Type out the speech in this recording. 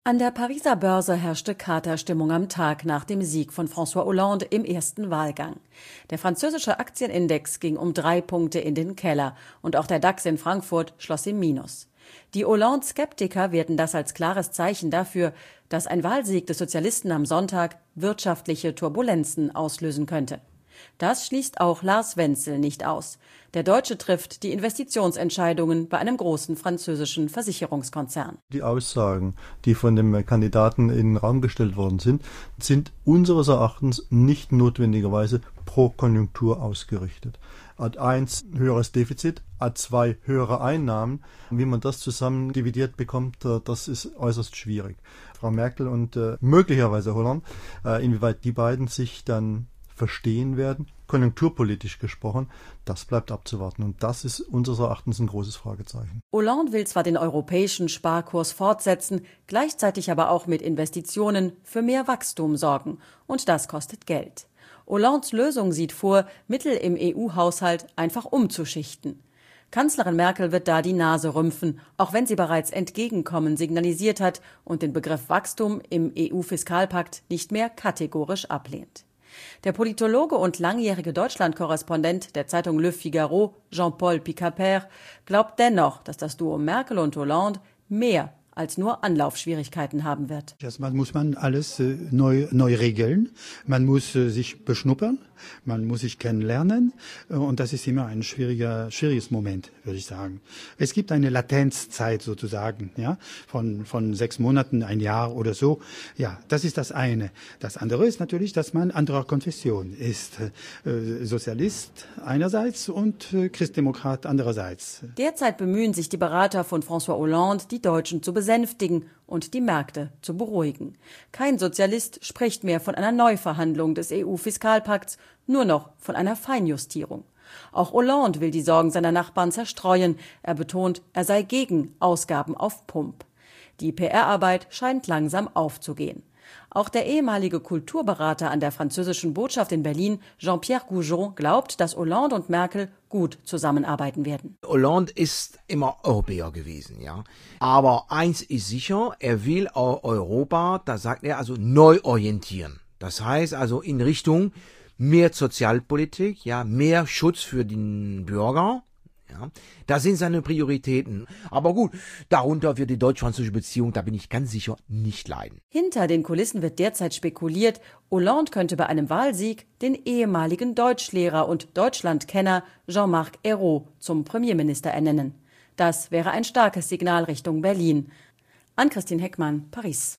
An der Pariser Börse herrschte Katerstimmung am Tag nach dem Sieg von François Hollande im ersten Wahlgang. Der französische Aktienindex ging um 3 Punkte in den Keller und auch der DAX in Frankfurt schloss im Minus. Die Hollande-Skeptiker werten das als klares Zeichen dafür, dass ein Wahlsieg des Sozialisten am Sonntag wirtschaftliche Turbulenzen auslösen könnte. Das schließt auch Lars Wenzel nicht aus. Der Deutsche trifft die Investitionsentscheidungen bei einem großen französischen Versicherungskonzern. Die Aussagen, die von dem Kandidaten in den Raum gestellt worden sind unseres Erachtens nicht notwendigerweise pro Konjunktur ausgerichtet. Ad1 höheres Defizit, Ad2 höhere Einnahmen. Wie man das zusammen dividiert bekommt, das ist äußerst schwierig. Frau Merkel und möglicherweise Hollande, inwieweit die beiden sich dann verstehen werden, konjunkturpolitisch gesprochen, das bleibt abzuwarten. Und das ist unseres Erachtens ein großes Fragezeichen. Hollande will zwar den europäischen Sparkurs fortsetzen, gleichzeitig aber auch mit Investitionen für mehr Wachstum sorgen. Und das kostet Geld. Hollandes Lösung sieht vor, Mittel im EU-Haushalt einfach umzuschichten. Kanzlerin Merkel wird da die Nase rümpfen, auch wenn sie bereits Entgegenkommen signalisiert hat und den Begriff Wachstum im EU-Fiskalpakt nicht mehr kategorisch ablehnt. Der Politologe und langjährige Deutschland-Korrespondent der Zeitung Le Figaro, Jean-Paul Picaper, glaubt dennoch, dass das Duo Merkel und Hollande mehr als nur Anlaufschwierigkeiten haben wird. Erstmal muss man alles neu regeln. Man muss sich beschnuppern, man muss sich kennenlernen und das ist immer ein schwieriges Moment, würde ich sagen. Es gibt eine Latenzzeit sozusagen, ja, von 6 Monaten, ein Jahr oder so. Ja, das ist das eine. Das andere ist natürlich, dass man anderer Konfession ist. Sozialist einerseits und Christdemokrat andererseits. Derzeit bemühen sich die Berater von François Hollande, die Deutschen zu besänftigen und die Märkte zu beruhigen. Kein Sozialist spricht mehr von einer Neuverhandlung des EU-Fiskalpakts, nur noch von einer Feinjustierung. Auch Hollande will die Sorgen seiner Nachbarn zerstreuen. Er betont, er sei gegen Ausgaben auf Pump. Die PR-Arbeit scheint langsam aufzugehen. Auch der ehemalige Kulturberater an der französischen Botschaft in Berlin, Jean-Pierre Goujon, glaubt, dass Hollande und Merkel gut zusammenarbeiten werden. Hollande ist immer Europäer gewesen, ja. Aber eins ist sicher, er will Europa, da sagt er also, neu orientieren. Das heißt also in Richtung mehr Sozialpolitik, ja, mehr Schutz für den Bürger. Ja, das sind seine Prioritäten. Aber gut, darunter wird die deutsch-französische Beziehung, da bin ich ganz sicher, nicht leiden. Hinter den Kulissen wird derzeit spekuliert, Hollande könnte bei einem Wahlsieg den ehemaligen Deutschlehrer und Deutschlandkenner Jean-Marc Ayrault zum Premierminister ernennen. Das wäre ein starkes Signal Richtung Berlin. Ann-Christine Heckmann, Paris.